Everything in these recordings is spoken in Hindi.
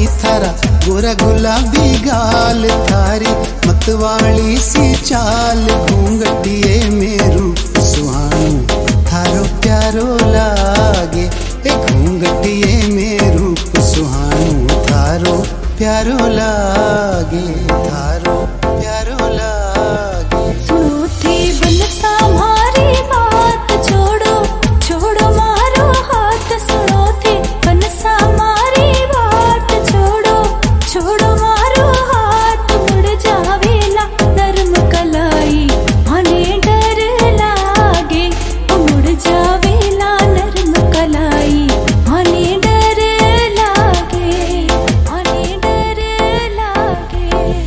थारा गोरा गुलाबी गाल, थारी मतवाली सी चाल, घूंघटिए में रूप सुहानू थारो प्यारो लागे। घूंघटिए में रूप सुहानू थारो प्यारो लागे, थारो प्यारो लागे। सुनो थी बनसा मारी बात, छोड़ो छोड़ो मारो हाथ। सुनो थी बनसा मारी बात, छोड़ो छोड़ो मारो हाथ। मुड़ जावेला नरम कलाई माने डर लागे, मुड़ जावेला नरम कलाई माने डर लागे, माने डर लागे।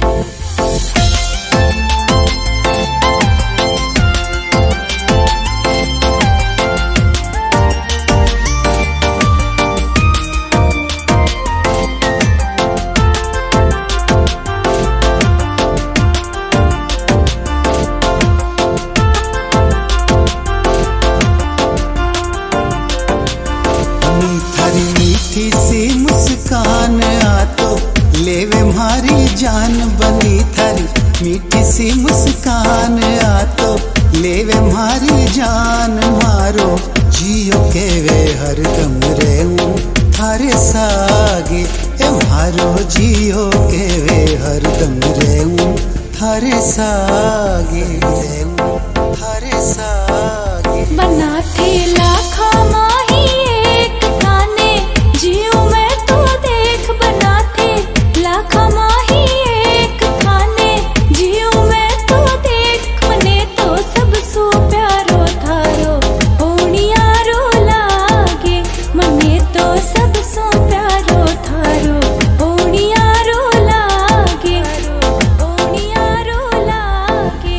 थारी मीठी सी मुस्कान आतो लेवे मारी जान बनी। थारी मीठी सी मुस्कान आतो लेवे मारी जान, मारो जियो के वे हरदम रहूं थारे सागे। मारो जियो के वे हरदम रहूं थारे सागे, रहूं थारे सागे। बना थे लाखा माही एक खाने, जियो मैं तो देख। बना थे लाखा माही एक खाने, जियो मैं तो देख। मने तो सब सो प्यारो थारो ओणियारो लागे, मने तो सब सो प्यारो थारो ओणियारो लागे, ओणियारो लागे।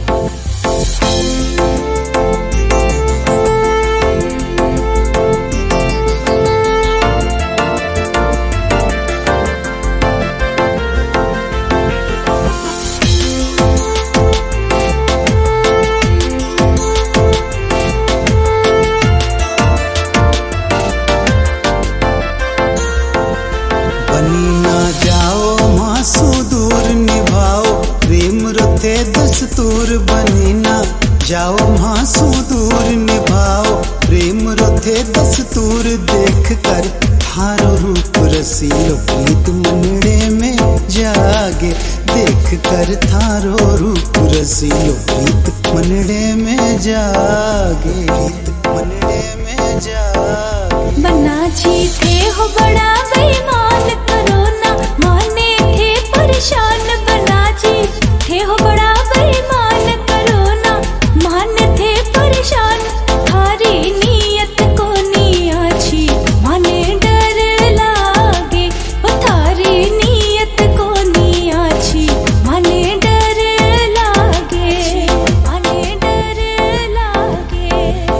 बनी ना जाओ मासू दूर निभाओ प्रेम रथे दस्तूर। बनी ना जाओ मासू दूर निभाओ प्रेम रथे दस्तूर। देख कर थारो रूप रसीलो प्रीत मनड़े में जागे, देख कर थारो रूप रसीलो प्रीत मनड़े में जागे, प्रीत मनड़े में जागे। बना जी थे हो बड़ा बेईमान, करो ना माने थे परेशान। बना जी थे हो बड़ा बेईमान, करो ना माने थे परेशान। थारी नीयत को नी अच्छी माने डर लागे, ओ थारी नीयत को नी अच्छी माने डर लागे, माने डर लागे।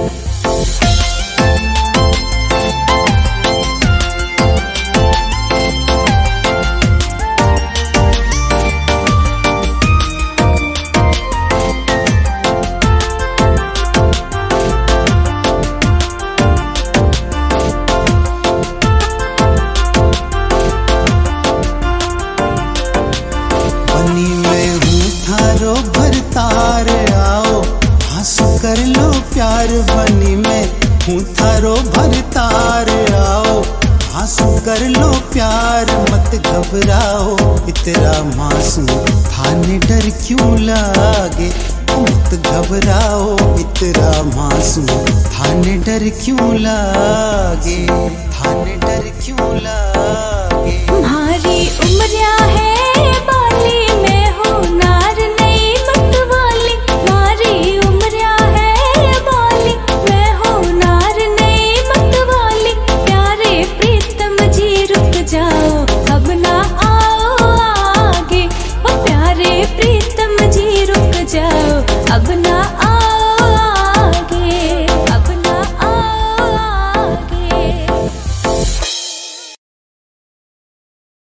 बनी मैं हूँ थारो भरतार, आओ हंसू कर लो प्यार। बनी मैं हूँ थारो भरतार, आओ हंसू कर लो प्यार। मत घबराओ इतना मासूम थाने डर क्यों लागे, मत घबराओ इतना मासूम थाने डर क्यों लागे, थाने डर क्यों लागे। तुम्हारी उम्र